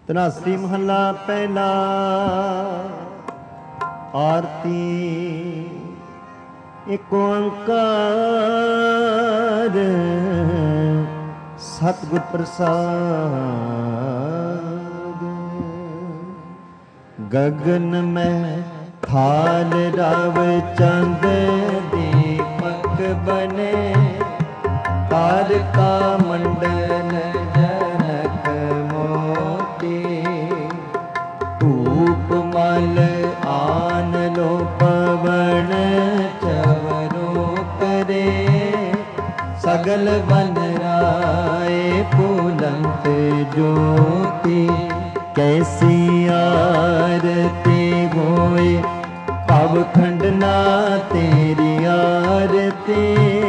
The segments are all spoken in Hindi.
ਧਨਾਸਰੀ ਮਹੱਲਾ ਪਹਿਲਾ। ਆਰਤੀ ਏਕ ਓੰਕਾਰ ਸਤਿਗੁਰ ਪ੍ਰਸਾਦ। ਗਗਨ ਮੈਂ ਥਾਲ ਰਵ ਚੰਦ ਦੀਪਕ ਬਨੇ, ਤਾਰਕਾ ਮੰਡਲ ਜਨਕ ਮੋਤੀ। ਧੂਪ ਮਲ ਆਨ ਲੋ ਪਵਨ ਚਵਰੋ ਕਰੇ, ਸਗਲ ਬਨ ਰਾਏ ਫੂਲੰਤ ਜੋਤੀ। ਕੈਸੀ ਆਰਤੀ ਹੋਏ ਭਵ ਖੰਡਨਾ ਤੇਰੀ ਆਰਤੀ।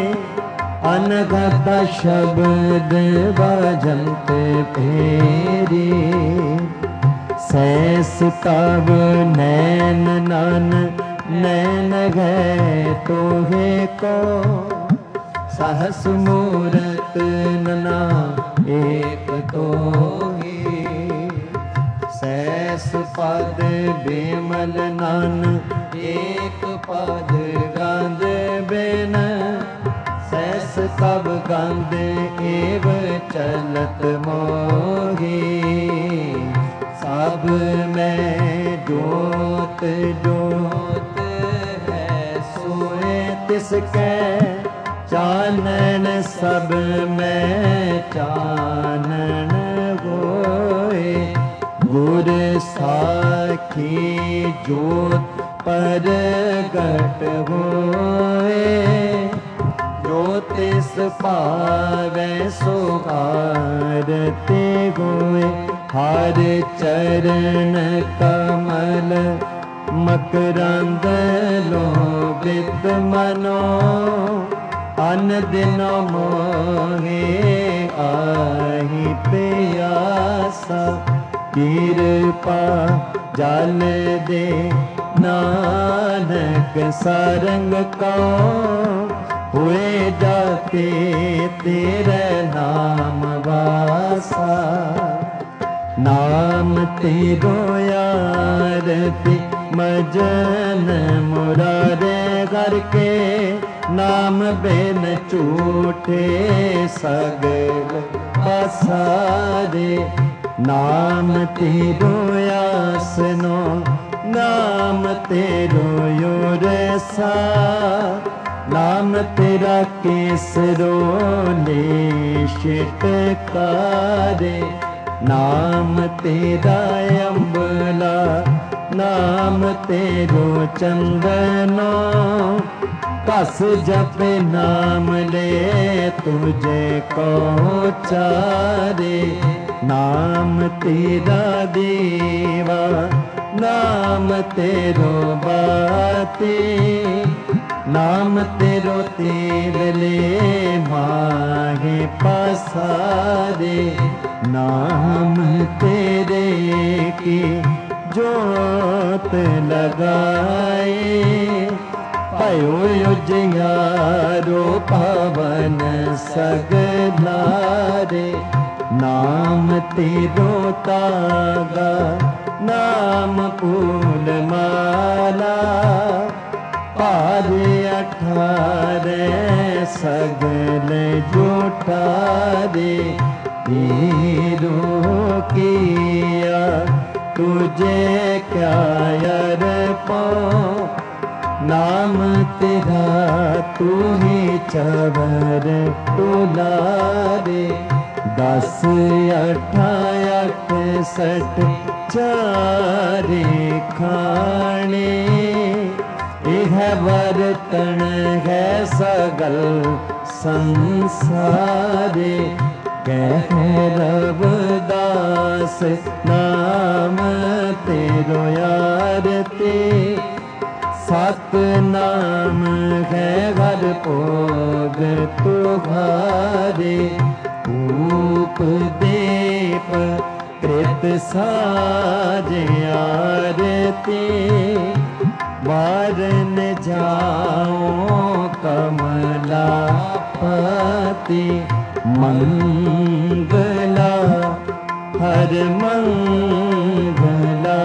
ਅਨਗਤ ਸ਼ਬਦ ਬਾਜੰਤ ਫੇਰੀ, ਸੈਸ ਤਬ ਨੈਨ ਨਨ ਨੈਨ ਹੈ ਤੋਹੇ ਕੋ। सहस मूरत नना एक तोही, सैस पद बेमल नन एक पद गंध बेन। सैस तब गंध एव चलत मोही, सब में जोत जोत है सोए तिसकै। चानन सब में चानन होए, गुर साखी जोत परगट होए। जो तिस पावै सो आरती होए, हर चरण कमल मकरंद लोभित मनो। अन दिन मोहे आहि प्यासा, कृपा जल दे नानक सारंग को। हुए जाते तेरे नाम वासा, नाम तेरो आरती मजन मुरारे करके। नाम बेन झूठे सगल पसारे, नाम तेरो आसनो नाम तेरो योरसा। नाम तेरा केसरो निश्चितकारे, नाम तेरा अम्बला नाम तेरो चंदनो। कस जप नाम ले तुझे को चारे, नाम तेरा देवा नाम तेरो बाते। नाम तेरो तेल ले माहे पसारे, नाम तेरे की जोत लगाए। भयो उजियारो पवन सगलारे, नाम तेरो तागा नाम फूल माला। पार 18 सगल जुटारे, हीरो किया तुझे क्या अर्पो। नाम तेरा तू ही चवर टुलारे। 10 8 68 चारे खाने। यह बर्तन है सगल संसारे, कह रविदास नाम तेरो आरती। सत नाम है हर भोग तुहारे। धूप दीप कृत साज आरती। वारन जाओ कमलापति मंगला। हर मंगला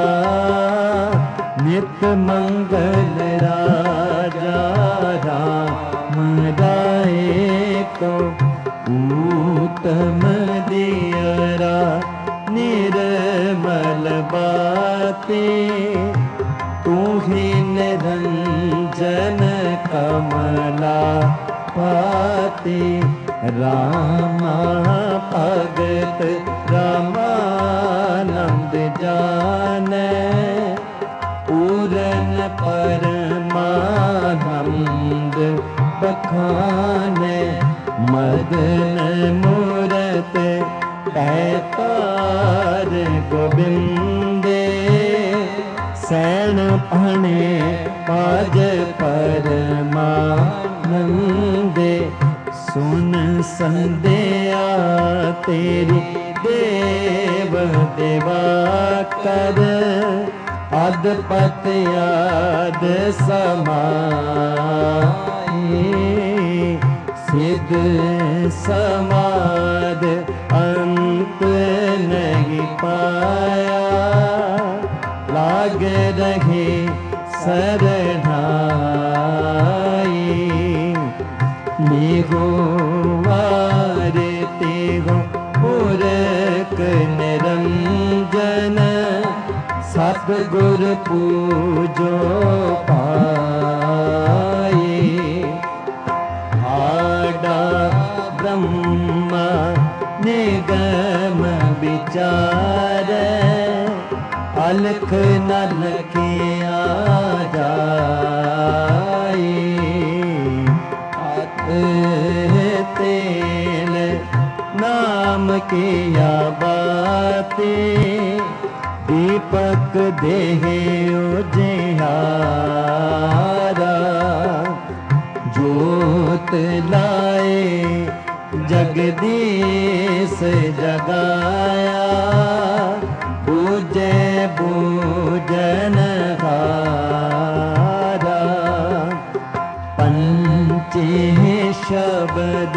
नित मंगल राजा राम राय को उत्तम दियरा निर्मल बातें तू ही निरंजन कमला पाते रामा भगत रामानंद जाने पूरन परमानंद बखाने मदन मूरत पैतार गोबिंदे सैन भने पाज परमानंदे सुन संध्या तेरी देव देवा कर अदपत याद समाए सिद्ध समाद अंत नहीं पाया लाग रहे सरनाई निगो वारे तेगो पुरक निरंजन सतगुर पूजो पाए आडा ब्रह्मा निगम विचार अलख न लखिया जाए हाथ तेल नाम किया बातें दीपक देहे उजियारा जोत लाए जगदीश जगाया पूजे पूजन हारा पंचे शब्द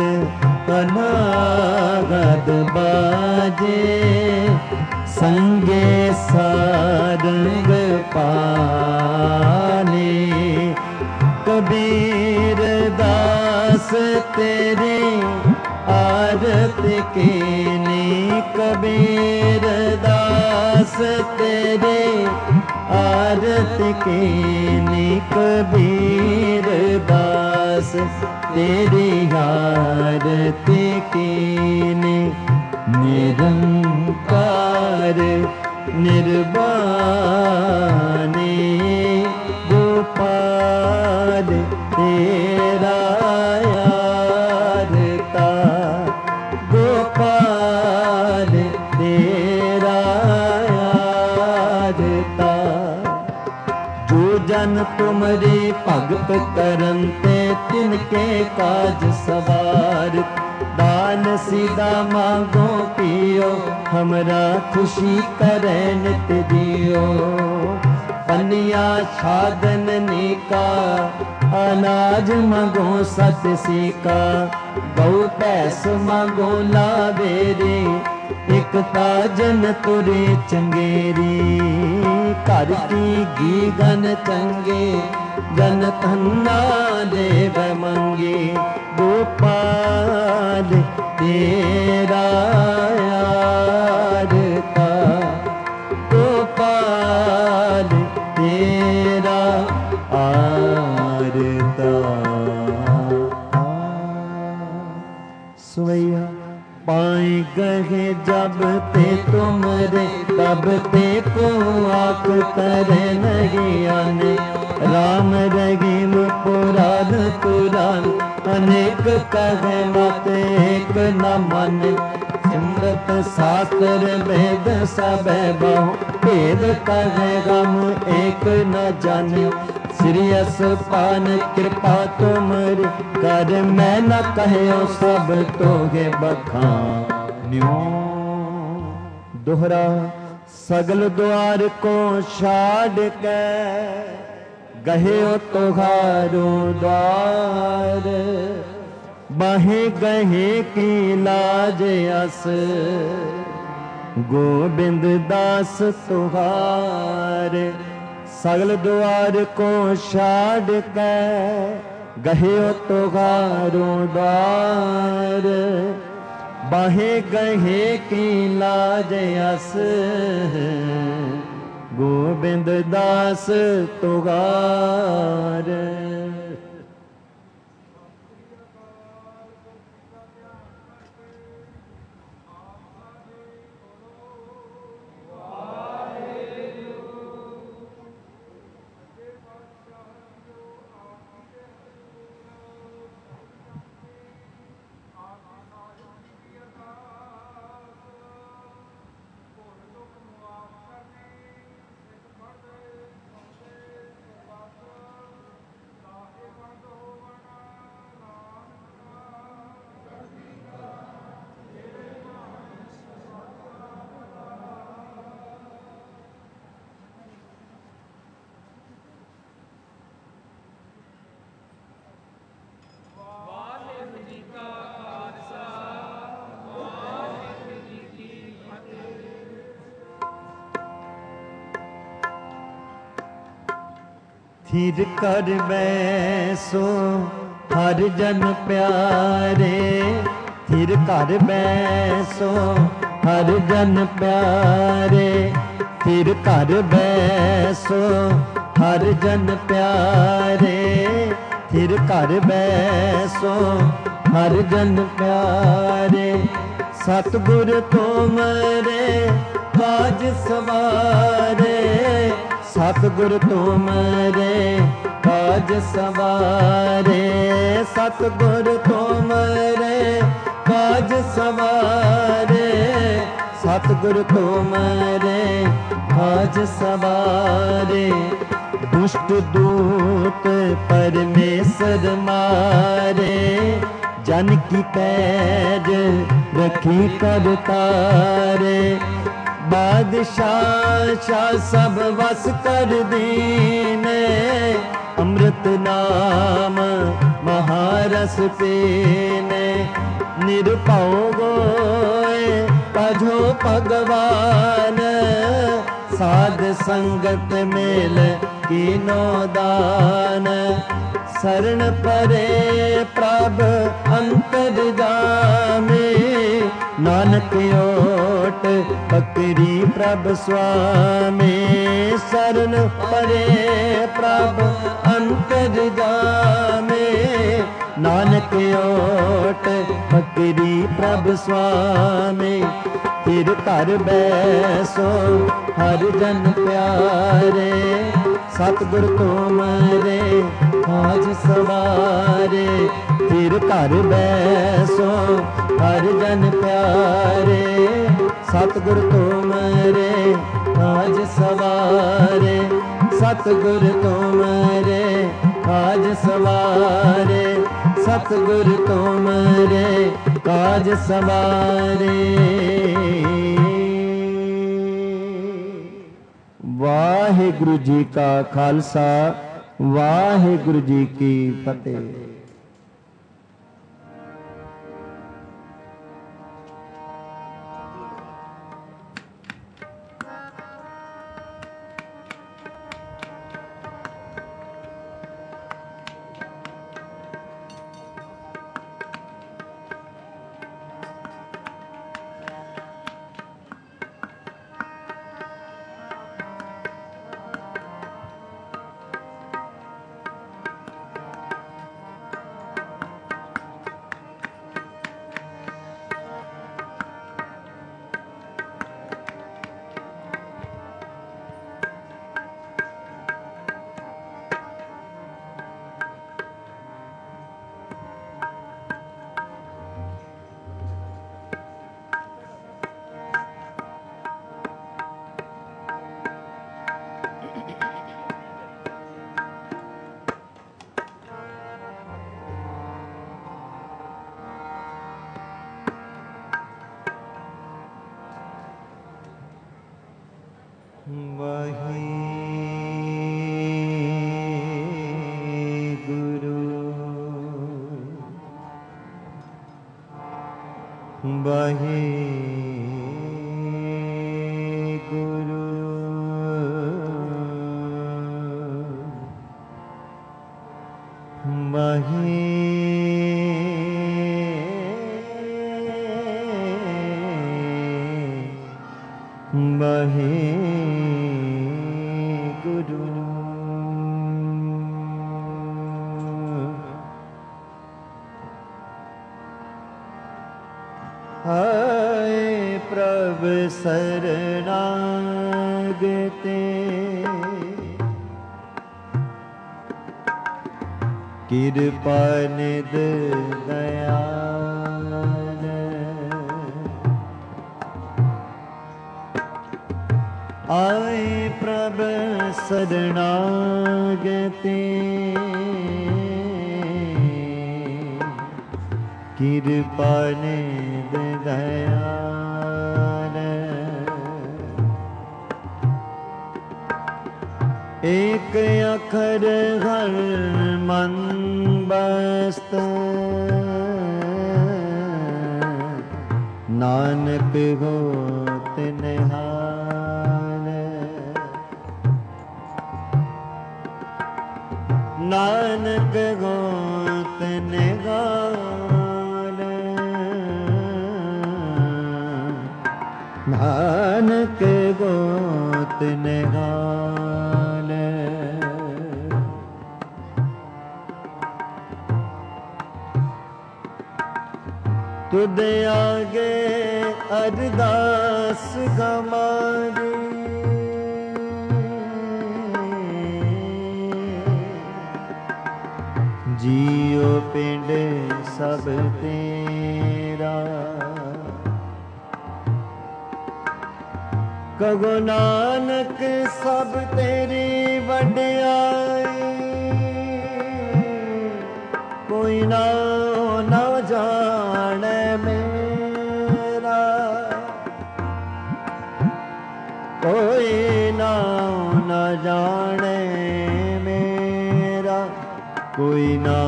अनागत बाजे संगे सारंग पाने कबीर दास तेरे आरत कीनी कबीर दास तेरे आरत कीनी कबीर दास तेरी आरत कीनी निरंकार निर्वाणी गोपाल तेरा यारता गोपाल तेरा यारता जो जन तुमरे भगत करन ते तिनके काज सवार दान सीधा मांगो पियो हमरा खुशी करे नित दियो पनिया साधन निका अनाज मांगो सत सीका गौ भैंस मांगो लावेरी एकता जन तुरे चंगेरी घर की घी गन चंगे जन धन्ना देव मंगे गोपाल तेरा यारता गोपाल तेरा आरता सुवैया पाए गए जब ते तुमरे तब ते को आख करे नहीं आने राम रहीम पुराण पुराण अनेक कहे मत एक न मन सिमरत शास्त्र वेद सब बहु भेद कहे हम एक न जाने श्री पान कृपा तुमरी कर मैं न कहो सब तोगे बखान्यो दोहरा सगल द्वार को छाड़ के गहे तुहारो द्वार बाहे गहे की लाज अस गोबिंद दास तुहार। सगल द्वार को छाड़ के गहियो तुहारो द्वार। बाहे गहे की लाज अस गोबिंद दास तुहार। थिर कर बैसो हर जन प्यारे। थिर कर बैसो हर जन प्यारे। थिर कर बैसो हर जन प्यारे। थिर कर बैसो हर जन प्यारे। सतगुर तुमरे काज सवारे। सतगुर तुमरे काज सवारे। सतगुर तुमरे काज सवारे। सतगुर तुमरे काज सवारे। दुष्ट दूत परमेश्वर मारे। जन की पैज रखी कर तारे। बादशाह शाह सब वस कर दीने। अमृत नाम महारस पीने। निरपौ गोए पझो भगवान। साध संगत मेल कीनो दान। शरण परे प्रभ अंतर जामे। नानक ओट पकरी प्रभ स्वामी। शरण परे प्रभ अंतर जामे। नानक ओट पकरी प्रभ स्वामी। फिर कर बैसो हर जन प्यारे। सतगुर तुमरे काज सवारे। फिर कर बैसो हर जन प्यारे। सतगुर तुमरे काज सवारे। सतगुर तुमरे काज सवारे। सतगुर तुमरे काज सवारे। वाहिगुरु जी का खालसा वाहिगुरु जी की फतेह। बहे बहे गुरु हाय प्रभु शरणागते कृपा निध दयाल आए प्रभु शरणागते कृपा निध दयाल एक अखर हर मन बस्त नानक होत निहाल नानक होत निहाल नानक होत निहाल तुद आगे अरदास हमारी जियो पिंड सब तेरा कगो नानक सब तेरी वड्याई कोई ना जाने मेरा कोई ना जाने मेरा कोई ना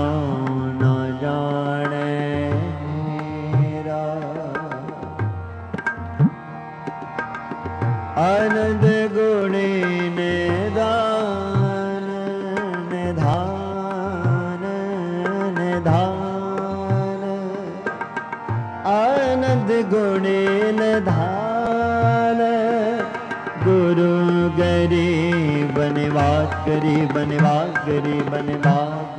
जाने मेरा आनंद गुणी निधान निधान निधान आनंद गुणी निधान गुरु गरीब बनवास करी बनवास करी बनवास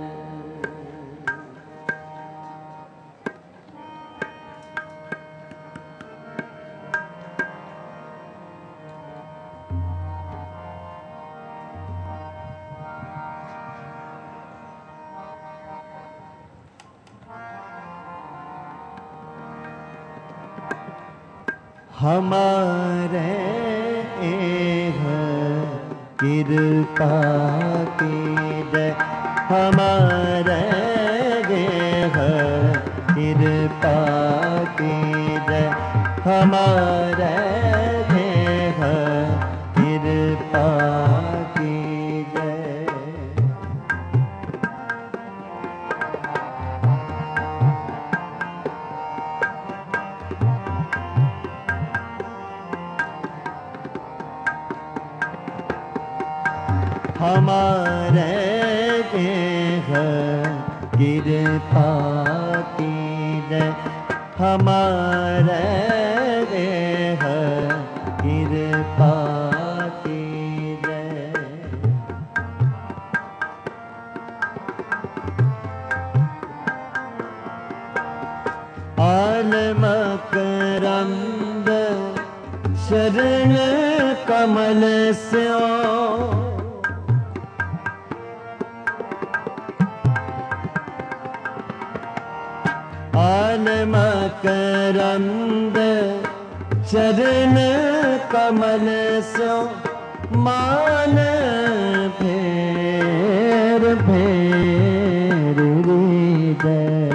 हमारे कृपा की जय हमारे कृपा की जय हमारे कृपा की जय हमारे कृपा की जय हमारे कृपा की जय आलमकरंद शरण कमल स्यो मकरंद चरण कमल सो मान फेर फेर हृदय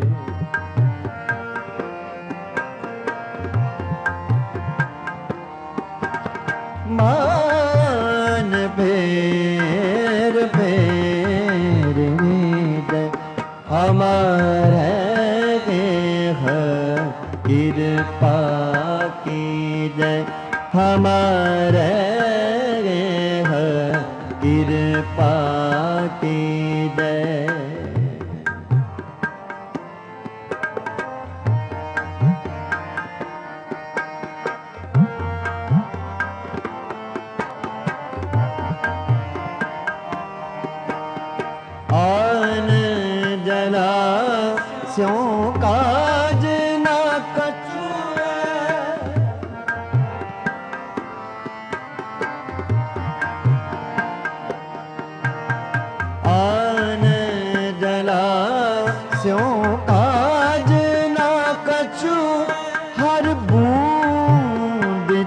मान फेर फेर हृदय हमारे कृपा की जय हमारे कृपा की जय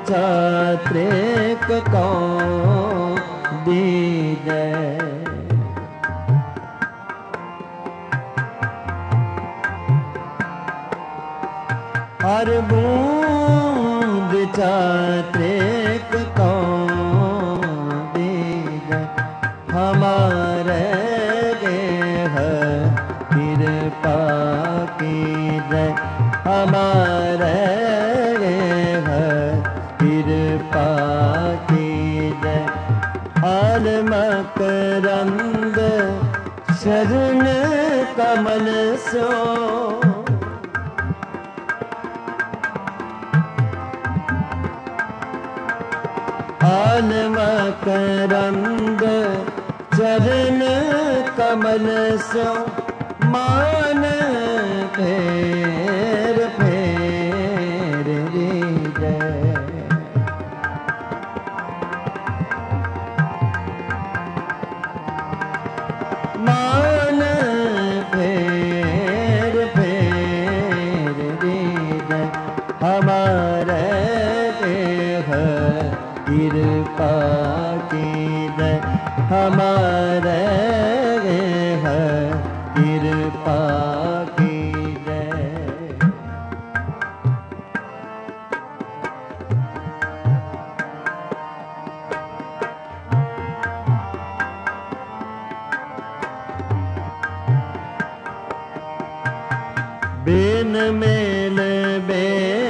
छात्रेक को दीजै। हर बूंद छात्रेक को दीजै। हमारे गेह कृपा कीजै। हमारे गेह कृपा कीजै। हाल मकरंद शरण कमल सो। हाल मकरंद चरण कमल सो। मान फेर फेर रीजै। मान फेर फेर रीजै। हमारे देह कृपा कीजै। हमारे देह कृपा कीजै। बिन मेल बे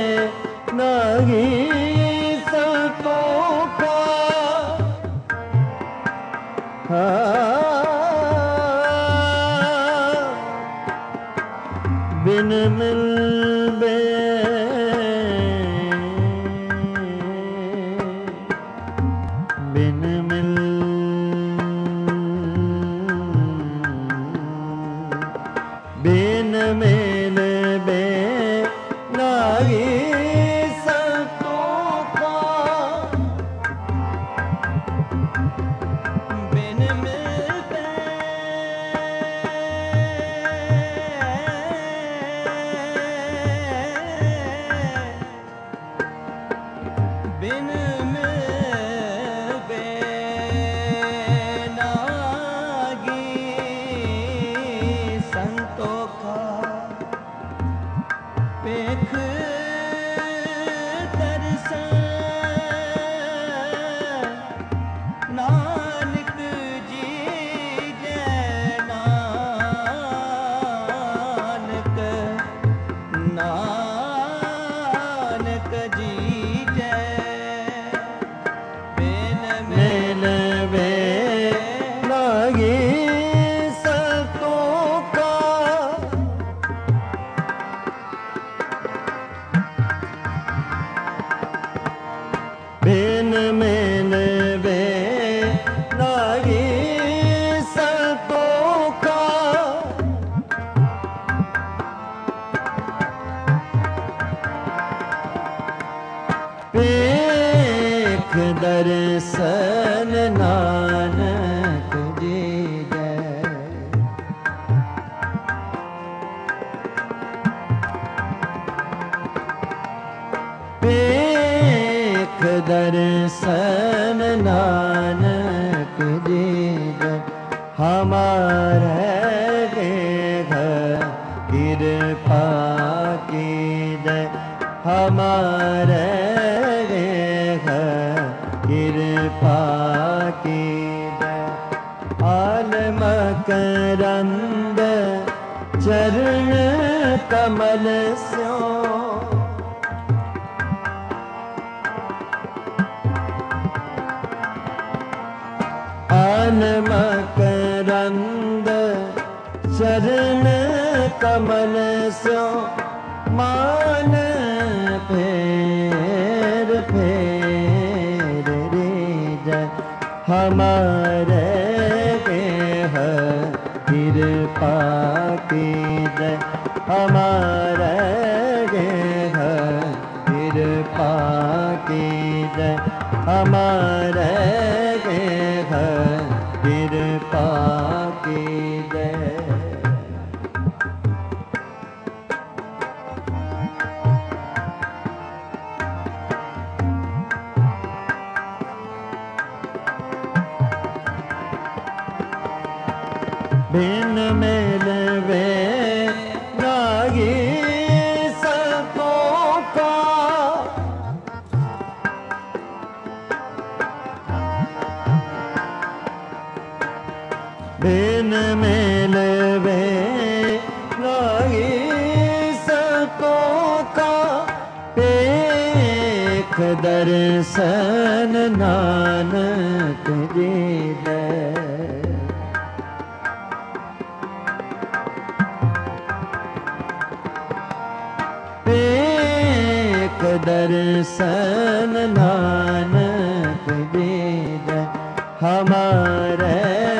नहीं संतोखा। बिन मिल बे बिन मिल बिन मिल बे नाही संतोखा। बिन मिल बे बिन मिल बे नागी संतोखा। पेख दर्शन नानक जी जय। नानक नानक जी जय। बिन मिल बे नाही संतोखा। बिन मिल बे नाही संतोखा। पेख दर्शन नानक जी जय। पेख दर्शन नानक जी जय। हमारे देह कृपा कीजै। हमारे देह कृपा कीजै। हाल मकरंद चरण कमल स्यो। हाल मकरंद चरण कमल स्यो। मान फेर फेर रीजै। हमारे देह कृपा कीजै। हमारे देह कृपा कीजै। हमारे देह कृपा कीजै। बिन मिलवे नागी सको का। बिन मिलवे नागी सको का। एक दर्शन नानक जी दे। एक दर्शन नानक जी दे। हमारे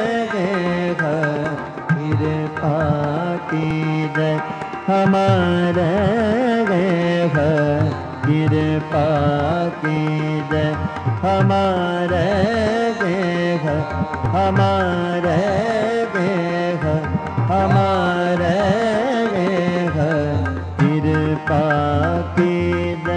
कृपा कीजय। हमारे कृपा कीजय। हमारे हमारे हमारे कृपा कीजय।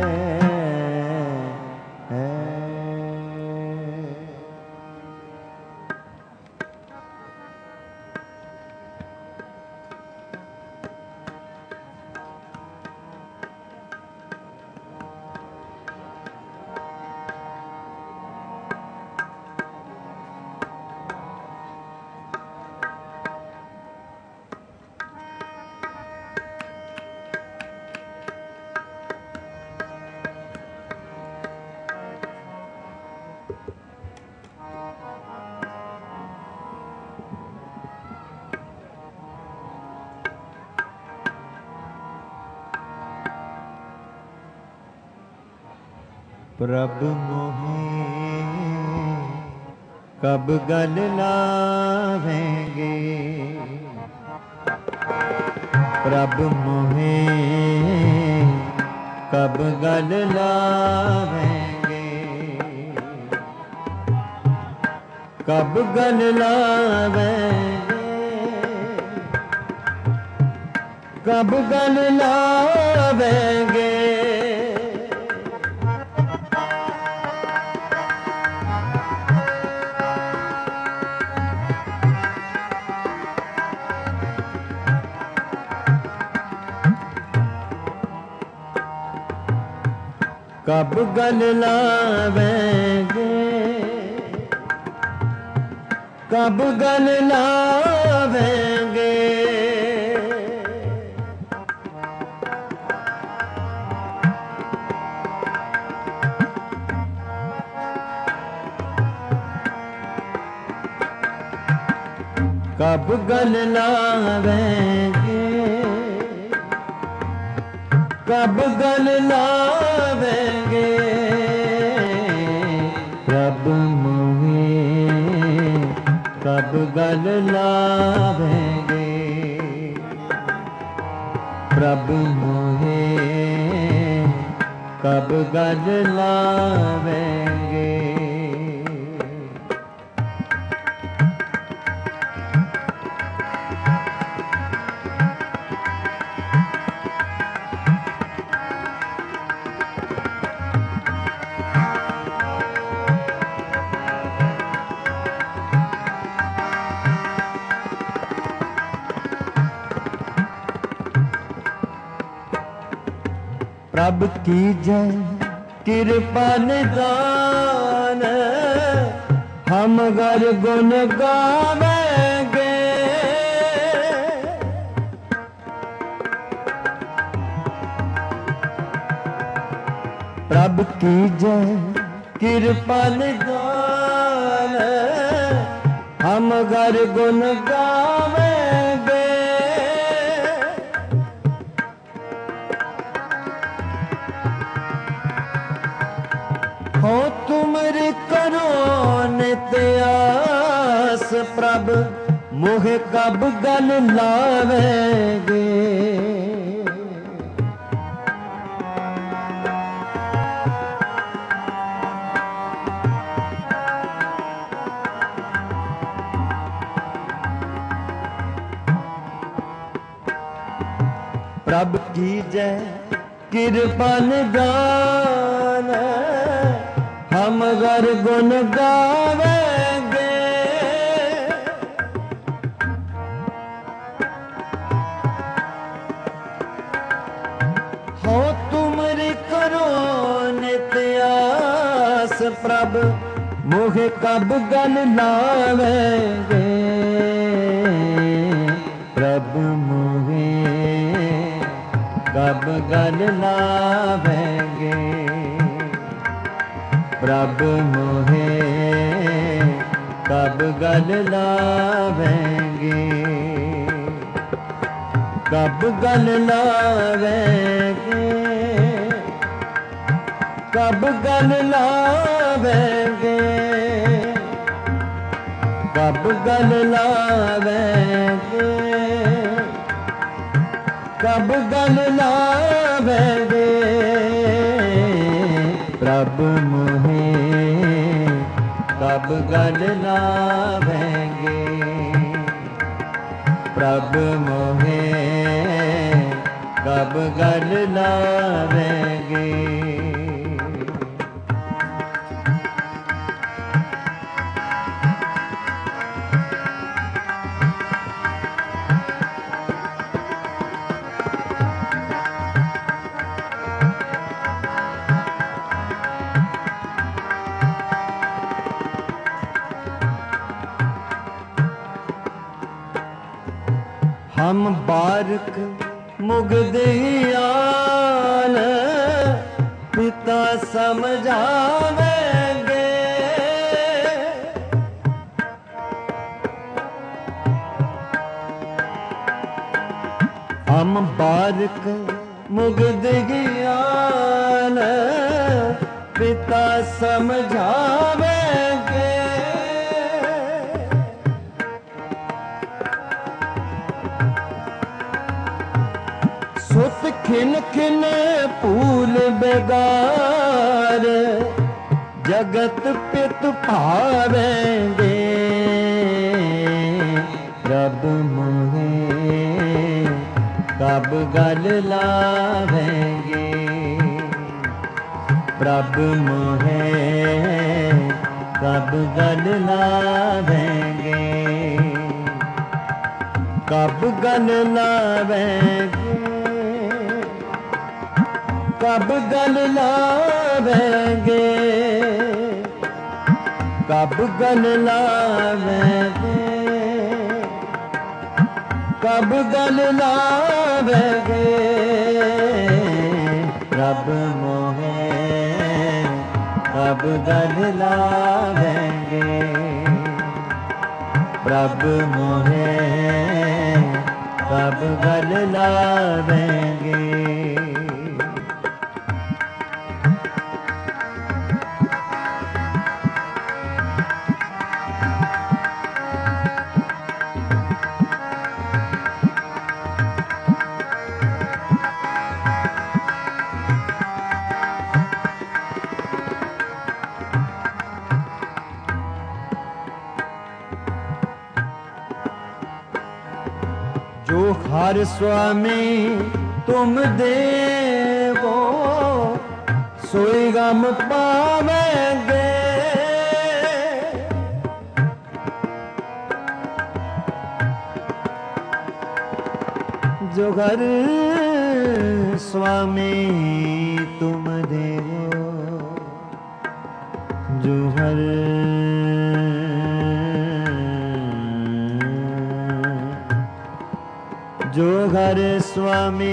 प्रभु मोहे कब गल लावेंगे। प्रभु मोहे कब गल लावेंगे। कब गल लावेंगे। कब गल लावेंगे। कब गल लावेंगे। कब गल लावेंगे। कब गल लावेंगे। कब गल लावेंगे। प्रभु मोहे कब गल लावेंगे। प्रभु मोहे कब गल लावेंगे। प्रभ की जय कृपा निदान। हम गर गुण गावेंगे। प्रभ की जय कृपा निदान। हम गर गुण गावेंगे। हो तुमरी करो नित आस। प्रभ मोहे कब गल लावेंगे। प्रभ की जय कृपा निदान। हम गर गुण गावेंगे। तिस प्रभ मोहे कब गल लावेंगे। प्रभु मोहे कब गल लावेंगे। प्रभु मोहे कब गल लावेंगे। कब गल लावेंगे। कब गल लावेंगे। कब गल लावेंगे। कब गल लावेंगे। प्रभु मोहे कब गल लावेंगे। प्रभु मोहे कब गल लावेंगे। हम बारक मुगदियाल पिता समझावेंगे। हम बारक मुगदियाल पिता समझावेंगे। सुत खिन खिन फूल बेगार जगत पित भावेंगे। प्रभु मोहे कब गल लावेंगे। प्रभु मोहे कब गल लावेंगे। कब गल लावेंगे। कब गल लावेंगे। कब गल लावेंगे। कब गल लावेंगे। रब मोहे कब गल लावेंगे। प्रभु मोहे कब गल लावेंगे। जो हर स्वामी तुम देवो सोई गम पावेंगे। जो हर स्वामी तुम देवो जो हर जो घर स्वामी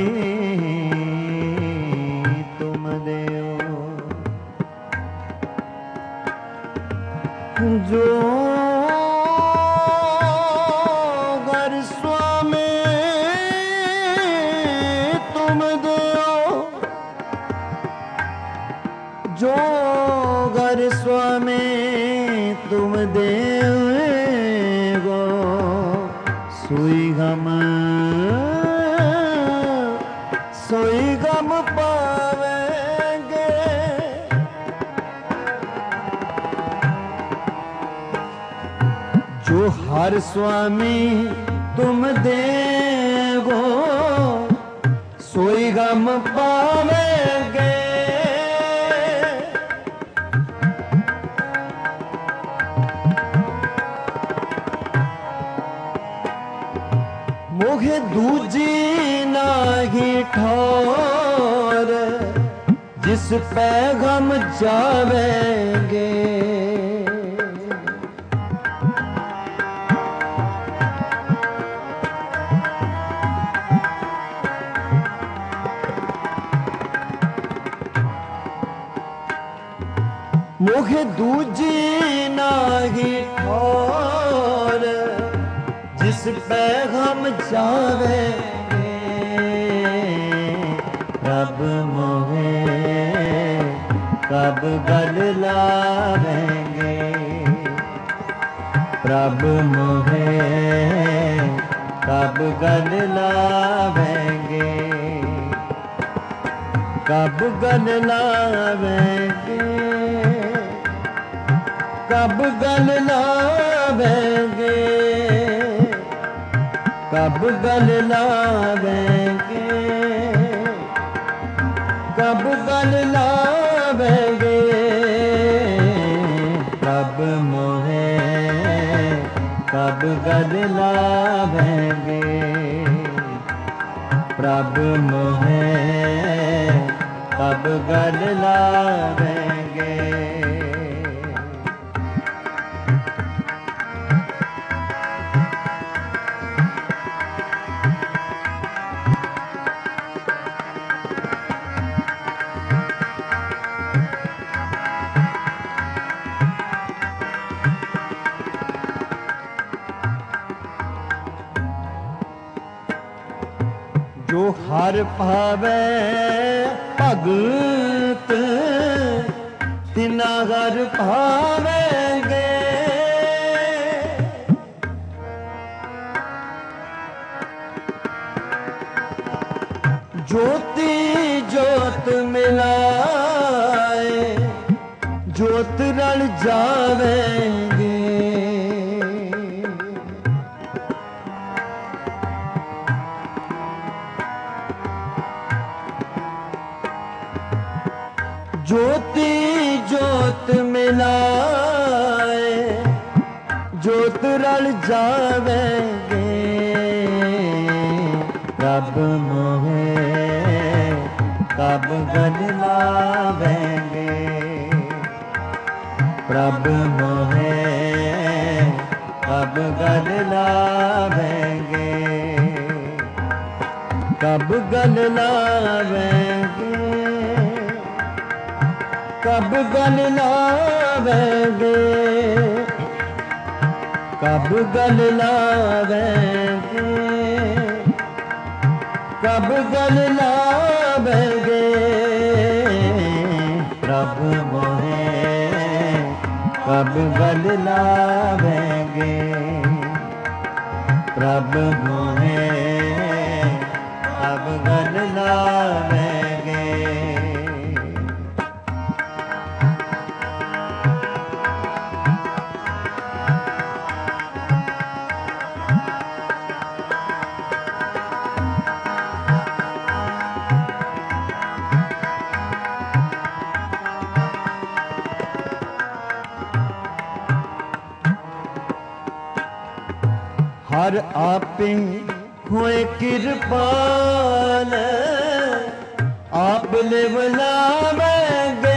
तुम देओ। जो घर स्वामी तुम देओ। जो घर स्वामी तुम देओ सोई गम पावेंगे। जो हर स्वामी तुम देगो सोई गम पावेंगे। मोहे दूजी नाही ठौर जिस पे गम जावेंगे। मुझे दूजी नाही ठोर जिस पे हम जावेंगे। रब मोहे कब गल लावेंगे। प्रभ मोहे कब गल लावेंगे। कब गल लावेंगे। कब गल लावेंगे। कब गल लावेंगे। कब गल लावेंगे। कब मोहे कब गल लावेंगे। प्रभ मोहे कब गल लावेंगे। जो हर पावे भगत तिना हर पावेंगे। ज्योति ज्योत मिलाए ज्योत रल जावेंगे। ज्योति ज्योत मिलाए ज्योत रल जावेंगे। कब मोहे कब गल लावेंगे। प्रभ मोहे कब गल लावेंगे। कब गल लावेंगे। कब गल लावेंगे। कब गल लावेंगे। कब गल लावेंगे। प्रभ मोहे कब गल लावेंगे। प्रभ मोहे कब गल लावेंगे। हर आपे होए कृपाल आप ले बुलावेंगे।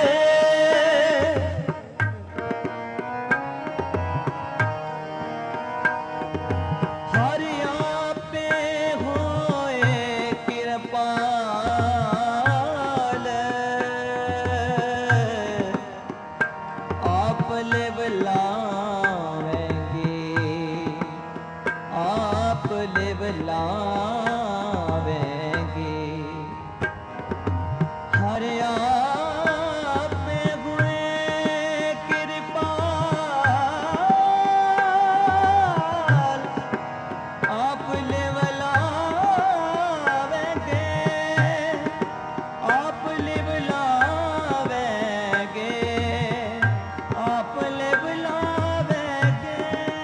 हर आपे होए कृपाल आप ले बुलावेंगे। आप ले बुलावेंगे। हर आप में हुए कृपाल आप ले बुलावेंगे। आप ले बुलावेंगे। आप ले बुलावेंगे।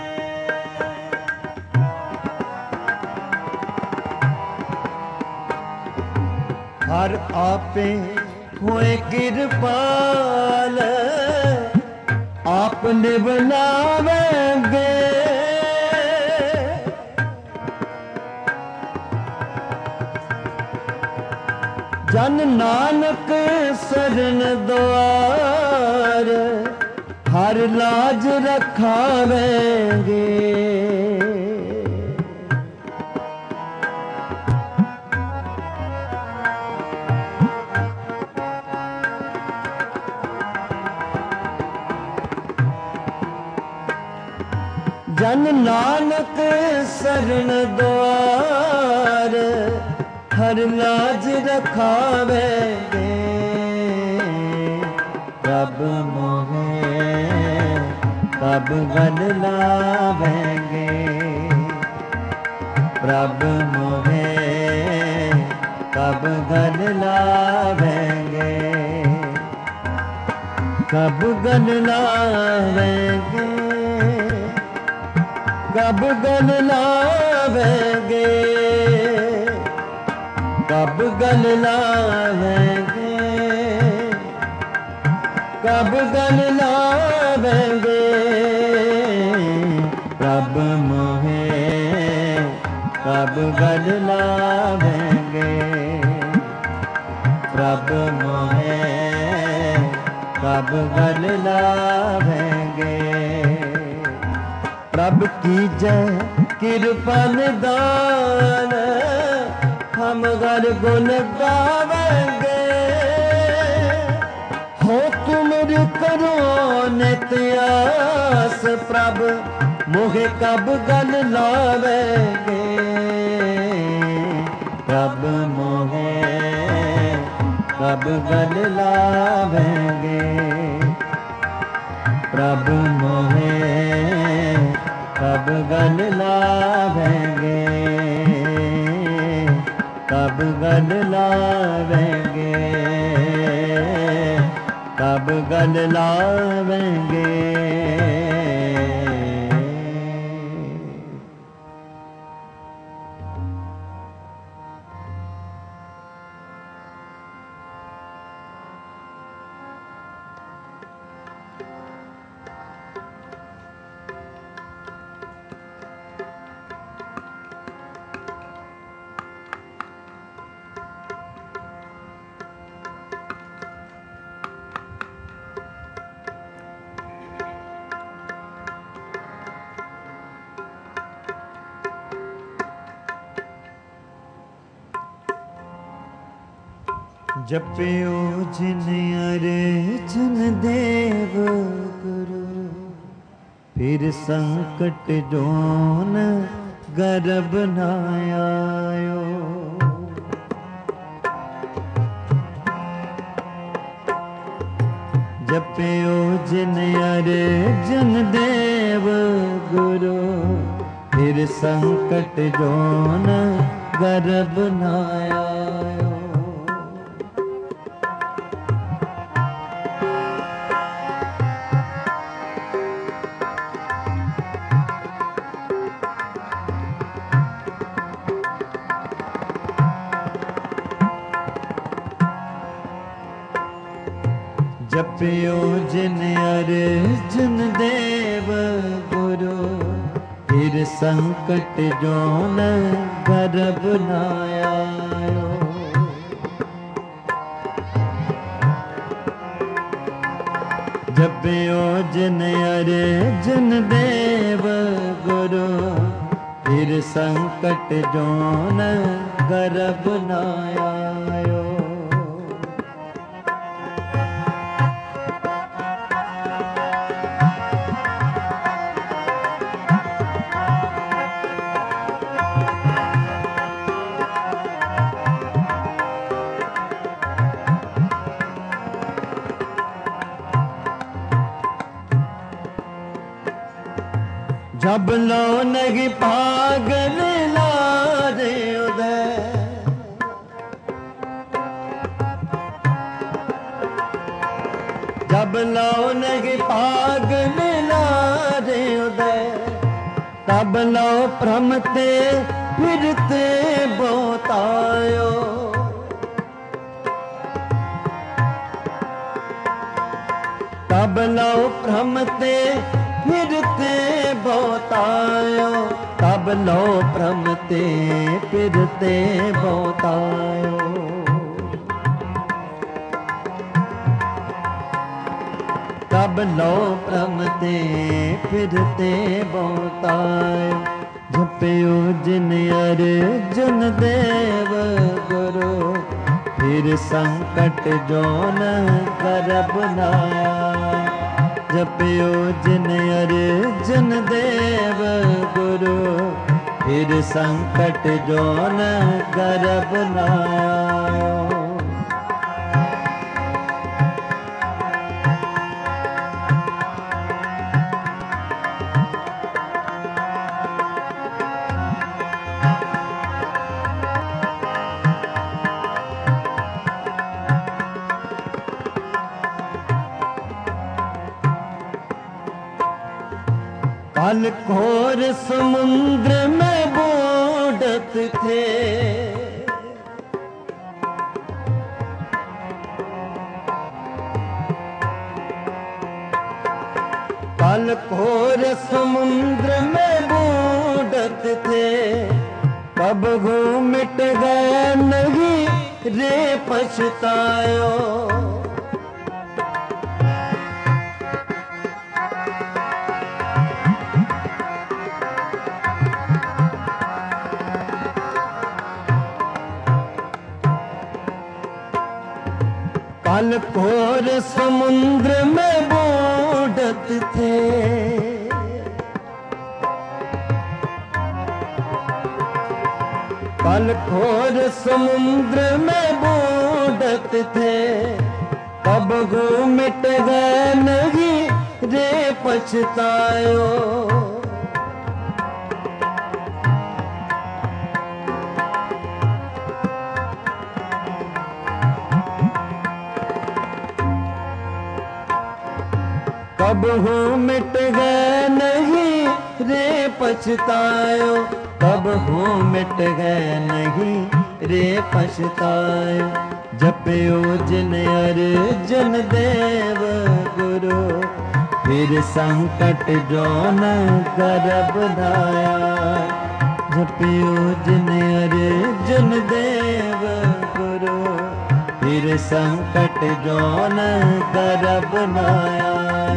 हर आपे होए कृपाल आपने बनावेंगे। ਜਨ ਨਾਨਕ ਸਰਨ ਦੁਆਰ, ਹਰ ਲਾਜ ਰਖਾਵੇਂਗੇ। ਜਨ ਨਾਨਕ ਸਰਨ ਦੁਆਰ, ਹਰ ਲਾਜ ਰਖਾਵੇਂਗੇ। ਪ੍ਰਭ ਮੋਹੇ ਕਬ ਗਲ ਲਾਵੇਂਗੇ। ਪ੍ਰਭ ਮੋਹੇ ਕਬ ਗਲ ਲਾਵੇਂਗੇ। ਕਬ ਗਲ ਲਾਵੇਂਗੇ। ਕਬ ਗਲ ਲਾਵੇਂਗੇ। ਕਬ ਗਲ ਲਾਵੇਂਗੇ। ਕਬ ਗਲ ਲਾਵੇਂਗੇ। ਪ੍ਰਭ ਮੋਹੇ ਕਬ ਗਲ ਲਾਵੇਂਗੇ। ਪ੍ਰਭ ਮੋਹੇ ਕਬ ਗਲ ਲਾਵੇਂਗੇ। ਪ੍ਰਭ ਕੀਜੈ ਕਿਰਪਾ ਨਿਦਾਨ, ਹਮ ਹਰ ਗੁਣ ਗਾਵੇਂਗੇ। ਹੋ ਤੁਮਰ ਕਰੋ ਨਿਤ ਆਸ, ਪ੍ਰਭ ਮੋਹਿ ਕਬ ਗਲ ਲਾਵੇਂਗੇ। ਪ੍ਰਭ ਮੋਹਿ ਕਬ ਗਲ ਲਾਵੇਂਗੇ। ਪ੍ਰਭ ਮੋਹਿ ਕਬ ਗਲ ਲਾਵੇਂਗੇ। ਕਬ ਗਲ ਲਾਵੇਂਗੇ। ਕਬ ਗਲ ਲਾਵੇਂਗੇ। ਜਪਿਓ ਜਿਨ ਅਰਜਨ ਦੇਵ ਗੁਰੂ, ਫਿਰ ਸੰਕਟ ਜੋਨ ਗਰਭ ਨਾ ਆਇਓ। ਜਪਿਓ ਜਿਨ ਅਰਜਨ ਦੇਵ ਗੁਰੂ, ਫਿਰ ਸੰਕਟ ਜੋਨ ਗਰਭ ਨਾ ਆਇਓ। ਜਪਿਓ ਜਿਨ ਅਰਜਨ ਦੇਵ ਗੁਰੂ, ਫਿਰ ਸੰਕਟ ਜੋਨ ਗਰਭ ਨਾ ਆਇਓ। ਜਪਿਓ ਜਿਨ ਅਰਜਨ ਦੇਵ ਗੁਰੂ, ਫਿਰ ਸੰਕਟ ਜੋਨ ਗਰਭ ਨਾ ਆਇਓ। जब लो नहीं पागल लारे उदय, जब लो नहीं पागल लारे उदय, तब लो भ्रमते फिरते बोतायो। तब लो भ्रमते फिरते बोतायो, तब लो भ्रमते फिरते बोतायो। तब लो भ्रमते फिरते बहुतायो, जपयो जिन अर्जुन देव गुरु, फिर संकट जोन करब नाया। जपयो जिन अर्जुन देव गुरु, फिर संकट जोन करब नाया। काल घोर समुद्र में बूढ़त थे, काल घोर समुद्र में बूढ़त थे, कब हो मिट गए नहीं रे पछतायो। काल घोर समुद्र में बूढ़त थे, काल घोर समुद्र में बूढ़त थे, कब गो मिट गए नहीं रे पछतायो। कब हो मिट गए नहीं रे पछतायो, कब हो मिट गए नहीं रे पछतायो। जपयो जिन अर्जुन देव गुरु, फिर संकट जोन करब नाया। जपयो जिन अर्जुन देव गुरु, फिर संकट जोन करब नाया।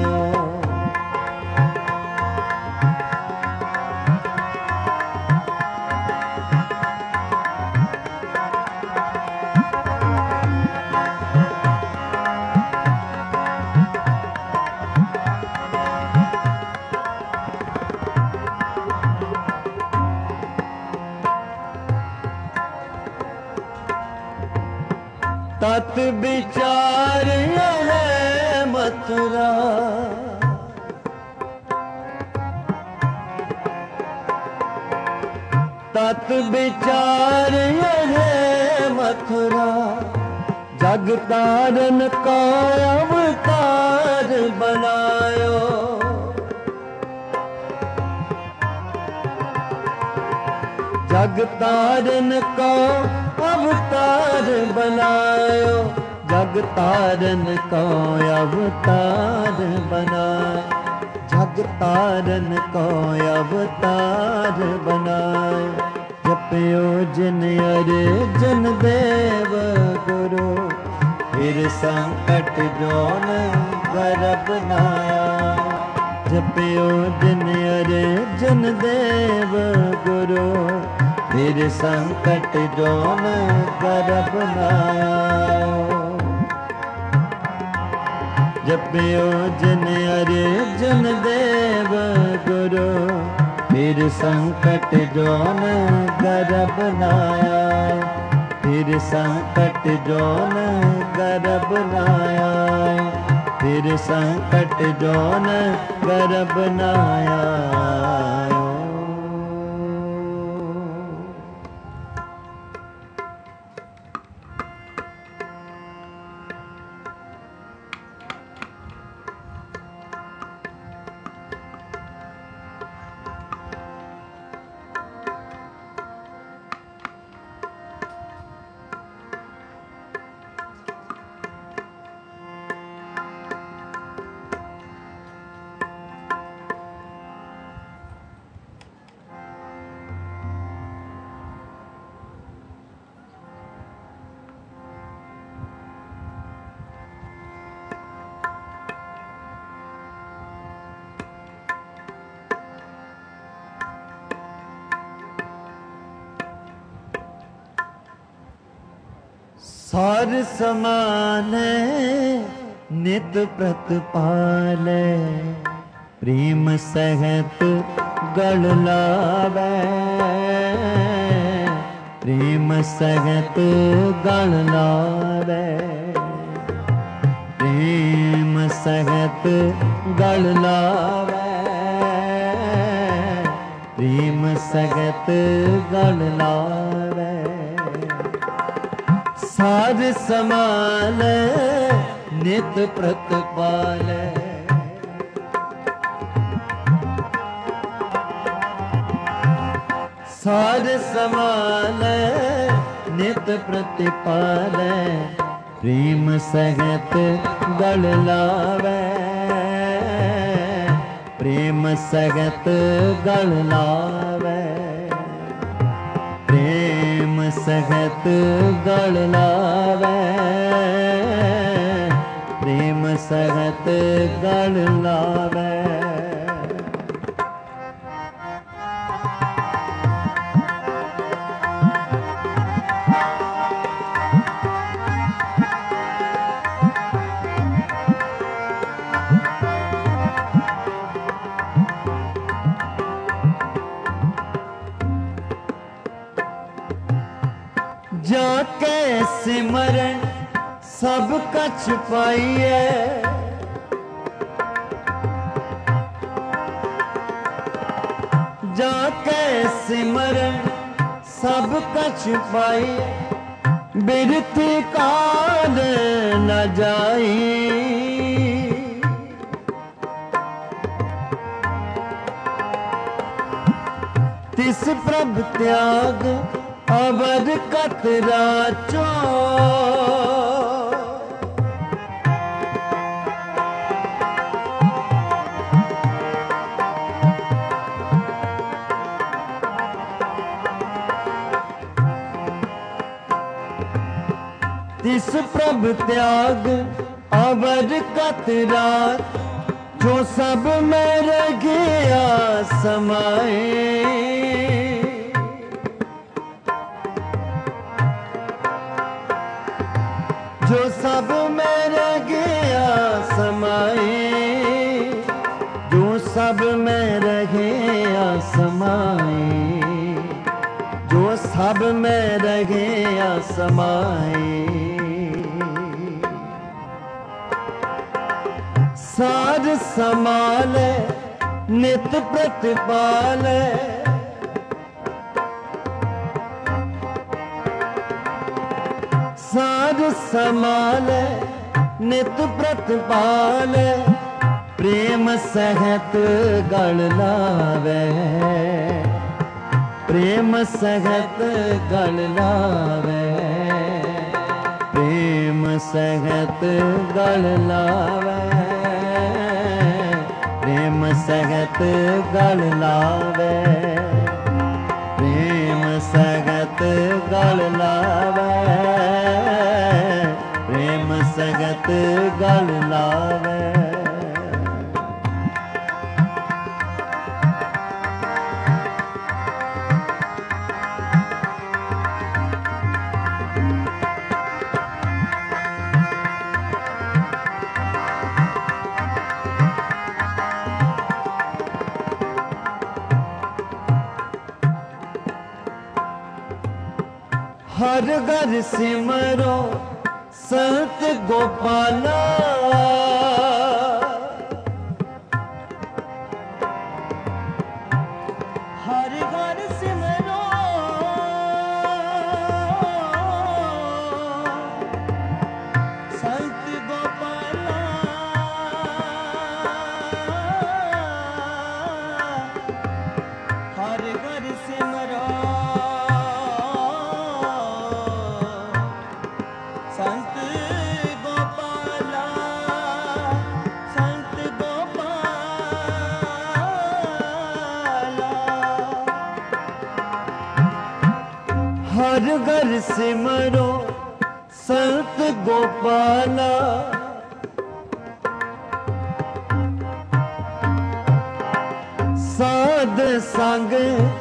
तत विचार है मथुरा, तत विचार है मथुरा, जग तारन का अवतार बनायो। जग तारन का अवतार बनायो, जग तारन को अवतार बनायो। जग तारन को अवतार बनायो। जपयो जिन अर्जुन देव गुरु, फिर संकट जोन करब नाया। जपयो जिन अर्जुन देव गुरु, फिर संकट जोन करब नाया। जपयो जिन अर्जुन देव गुरु, फिर संकट जोन करब नाया। फिर संकट जोन करब नाया। फिर संकट जोन करब नाया। सार समाने नित प्रतिपाले, प्रेम सहत गल लावे, प्रेम सहत गल लावे, प्रेम सहत गल लावे, प्रेम सहत गल लावे। सार समाले नित प्रतिपाले, सार समाले नित प्रतिपाले, प्रेम सहत गल लावे, प्रेम सहत गल लावे, प्रेम सहत गल लावे, प्रेम सहत गल लावे। जाके सिमरन सब कछ पाइए, जाके सिमरन सब कछ पाइए, बिरथी काल न जाई, तिस प्रभ त्याग अवर कतरा चो, तिस प्रभ त्याग अवर कतरा, जो सब में रह गया समाए, जो सब में रह गया समाए, जो सब में रह गया समाए, जो सब में रह गया समाए। सार समाले नित प्रतिपाले, सार समाले नित प्रतिपाले, प्रेम सहत गल लावे, प्रेम सहत गल लावे, प्रेम सहत गल लावे, प्रेम सहत गल लावे, प्रेम सहत गल लावे, प्रेम सहत गल लावे। हर घर सिमरो संत गोपाला, हर घर सिमरो संत गोपाला, हर घर सिमरो संत गोपाला, संत गोपाला, हर घर सिमरो संत गोपाला, साध संग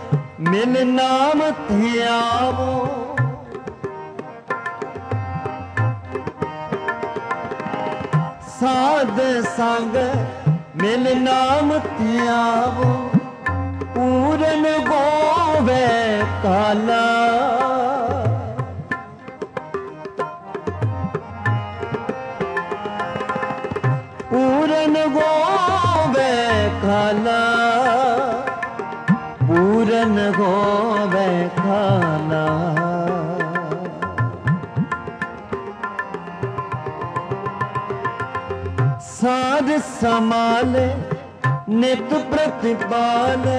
मिल नाम धियावो, साध संग मिल नाम त्यावो पूरन गोवे काला पूरन गोवे काला पूरन गोवे काला साध समाले नित प्रतिपाले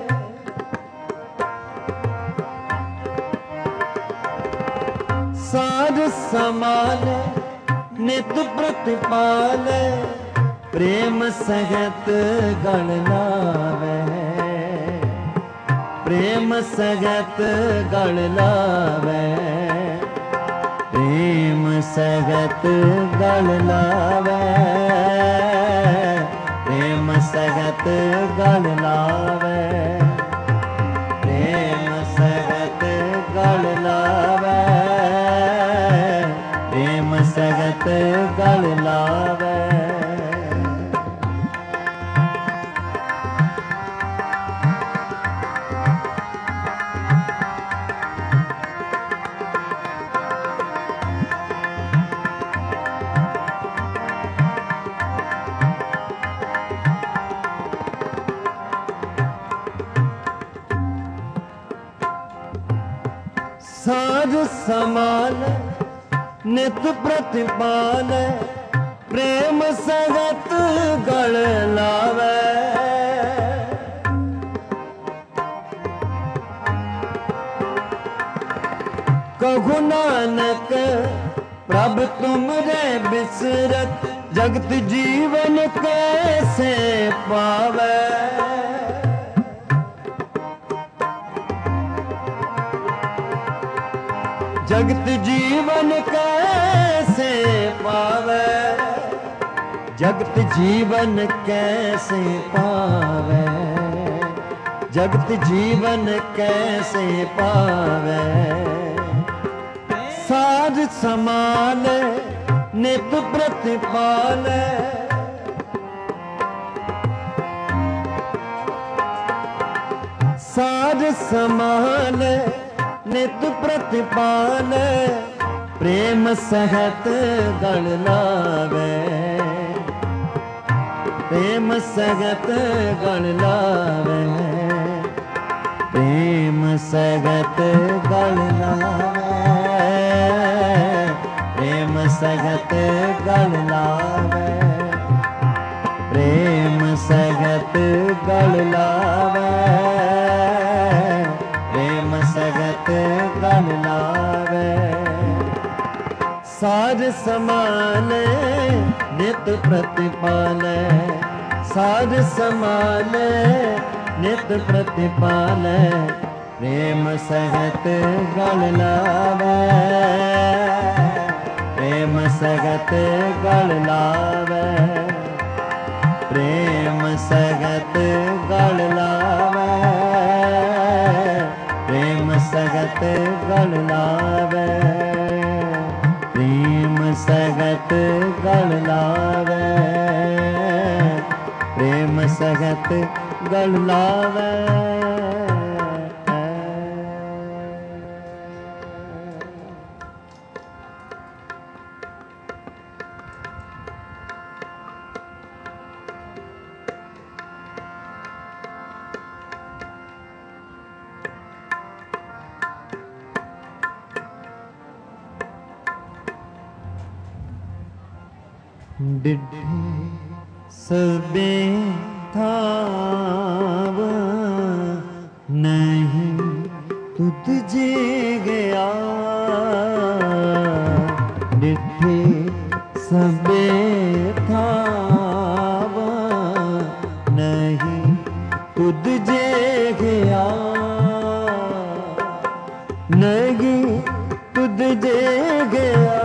साध समाले नित प्रतिपाले प्रेम सगत गण लावे प्रेम सगत गण लावे प्रेम सगत गण लावे प्रेम सगत गण लावे प्रेम सगत गण लावे प्रेम सगत गण लावे साध समाल नित प्रतिपाल प्रेम सगत गण लावे कहु नानक प्रभ तुमरे बिसरत जगत जीवन कैसे पावे जगत जीवन कैसे पावे जगत जीवन कैसे पावे जगत जीवन कैसे पावे साध समाल नित प्रतिपाल साध समाल नित प्रतिपाल प्रेम सहत गण लावे प्रेम सहत गण लावे प्रेम सहत गण लावे प्रेम सहत गण लावे प्रेम सहत गण लावे प्रेम सगत गण लावे साध समाले नित प्रतिपाले साध समाले नित प्रतिपाले प्रेम सगत गण लावे प्रेम सगत गण लावे प्रेम सगत गण लावे प्रेम सगत गण लावे प्रेम सगत गण लावे प्रेम सगत गण लावे डिढे सबे थाव नहीं तुझे गया डिढे सबे थाव नहीं तुझे गया नहीं तुझे गया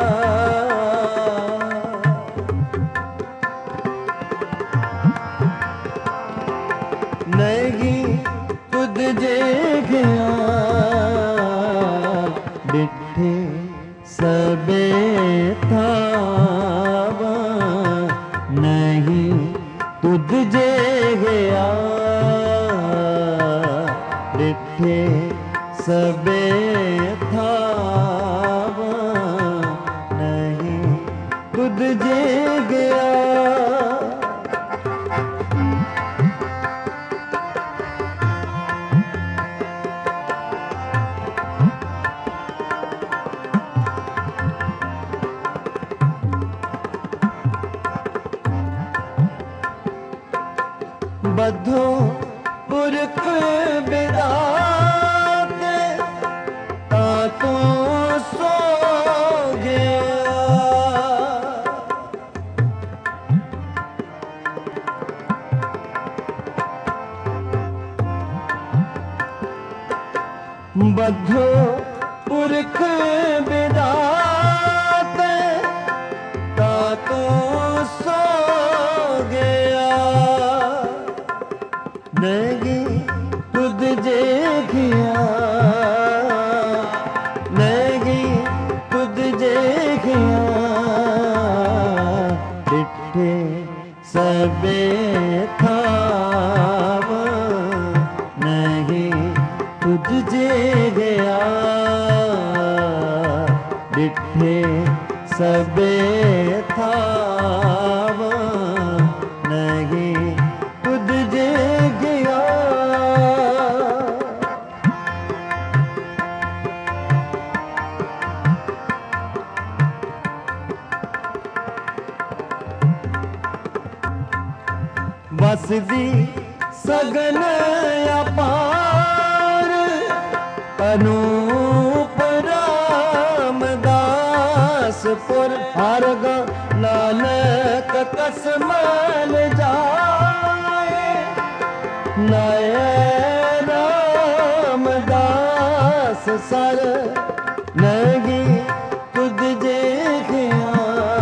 नहीं तुझे गया डिठे सबे थावा तुझ जे गया डिठे सबे थावा नहीं तुझ जे गया। बधो पुरख बिदात ताको सो गया। बधो पुरख बिदात ताको सो गया। नहीं तुझ जे गया नहीं तुझ जे गया डिठे सबे थावा नहीं तुझ जे गया डिठे सबे थावा नहीं तुझ जे गया। वसदी सगन अपार अनूप रामदासपुर हरग नानक कसमल जाए। नय रामदास सर नहीं तुझ जे गया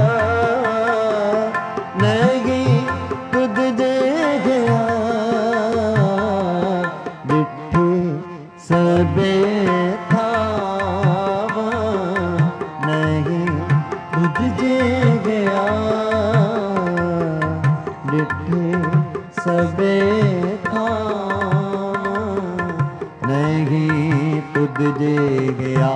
नहीं तुझ जे गया डिठे सबे थावा नहीं तुझ जे गया डिठे सबे थावा नहीं तुझ जे गया।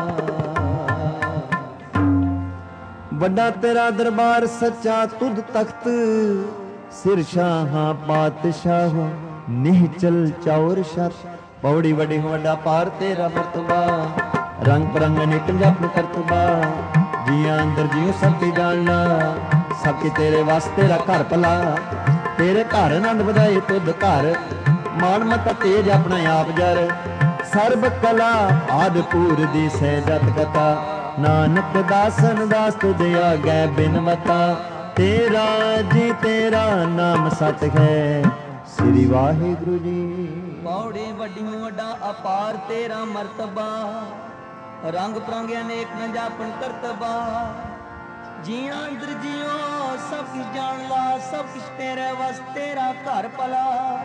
ਵੱਡਾ ਤੇਰਾ ਦਰਬਾਰ ਸੱਚਾ ਤੁਧ ਤਖਤ ਸਿਰ ਸ਼ਾਹਾਂ ਪਾਤਸ਼ਾਹ ਨਿਹਚਲ ਚੌਰ ਸ਼ਤ। ਪੌੜੀ ਵੱਡੀ ਵੱਡਾ ਪਾਰ ਤੇਰਾ ਮਰਤਬਾ ਰੰਗ ਬਰੰਗ ਨਿਕਲ ਜਪ ਕਰਤਬਾ। ਜੀਆਂ ਅੰਦਰ ਜਿਉ ਸਭ ਕੀ ਜਾਣਨਾ ਸਭ ਕੀ ਤੇਰੇ ਵਾਸਤੇ ਤੇਰਾ ਘਰ ਭਲਾ। ਤੇਰੇ ਘਰ ਆਨੰਦ ਵਧਾਏ ਤੁਧ ਘਰ ਮਾਣ ਮਤਾ ਤੇਜ ਆਪਣਾ ਆਪ ਜਰ। ਸਰਬ ਕਲਾ ਆਦ ਪੂਰ ਦੀ ਸਹਿਜਤ ਕਥਾ ਨਾਨਕ ਦਾਸਨ ਦਾਸ ਤੁਧ ਆਗੈ ਬਿਨਵਤਾ। ਤੇਰਾ ਜੀ ਤੇਰਾ ਨਾਮ ਸਤ ਹੈ ਸ੍ਰੀ ਵਾਹਿਗੁਰੂ ਜੀ। ਪੌੜੀ ਵੱਡੀ ਵੱਡਾ ਅਪਾਰ ਤੇਰਾ ਮਰਤਬਾ ਰੰਗ ਪਰੰਗ ਅਨੇਕ ਨ ਜਾਪਨ ਕਰਤਬਾ। ਜੀਆਂ ਅੰਦਰ ਜਿਉ ਸਭ ਕੁਛ ਜਾਣ ਲਾ ਸਭ ਕੁਛ ਤੇਰੇ ਵਸ ਤੇਰਾ ਘਰ ਭਲਾ।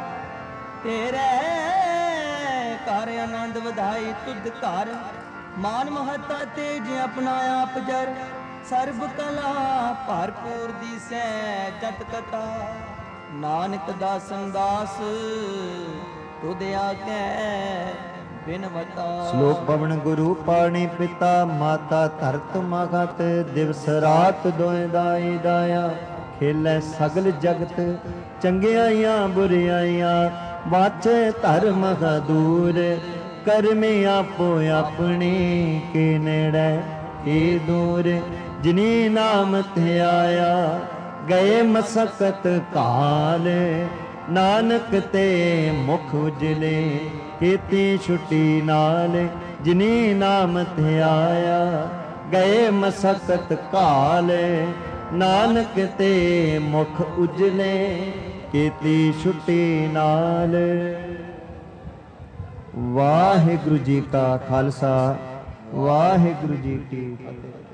ਤੇਰੇ ਘਰ ਆਨੰਦ ਵਧਾਈ ਤੁਧ ਘਰ ਮਾਨ ਮਹੱਤਾ ਤੇਜ ਆਪਣਾ ਆਪ ਜਰ। ਸਰਬ ਕਲਾ ਭਰਪੂਰ ਦੀ ਸੈ ਜਤ ਕਥਾ ਨਾਨਕ ਦਾਸਨ ਦਾਸ ਤੁਧ ਆਗੈ ਬਿਨਵਤਾ। ਸ਼ਲੋਕ ਪਵਨ ਗੁਰੂ ਪਾਣੀ ਪਿਤਾ ਮਾਤਾ ਧਰਤ ਮਗਤ ਦਿਵਸ ਰਾਤ ਦੋਇ ਦਾਈ ਦਾਇਆ। ਖੇਲੇ ਸਗਲ ਜਗਤ ਚੰਗਿਆਈਆਂ ਬੁਰਿਆਈਆਂ ਵਾਚੇ ਧਰਮ ਦੂਰ। ਕਰਮੇ ਆਪੋ ਆਪਣੀ ਕੇ ਨੇੜੇ ਕੀ ਦੂਰ। ਜਿਨੀ ਨਾਮ ਤੇ ਆਇਆ ਗਏ ਮਸਕਤ ਕਾਲ ਨਾਨਕ ਤੇ ਮੁਖ ਉਜਲੇ ਕੀਤੀ ਛੁੱਟੀ ਨਾਲ। ਜਿਨੀ ਨਾਮ ਤੇ ਆਇਆ ਗਏ ਮਸਕਤ ਕਾਲ ਨਾਨਕ ਤੇ ਮੁਖ ਉਜਲੇ ਕੀਤੀ ਛੁੱਟੀ ਨਾਲ। ਵਾਹਿਗੁਰੂ ਜੀ ਕਾ ਖਾਲਸਾ ਵਾਹਿਗੁਰੂ ਜੀ ਕੀ ਫਤਿਹ।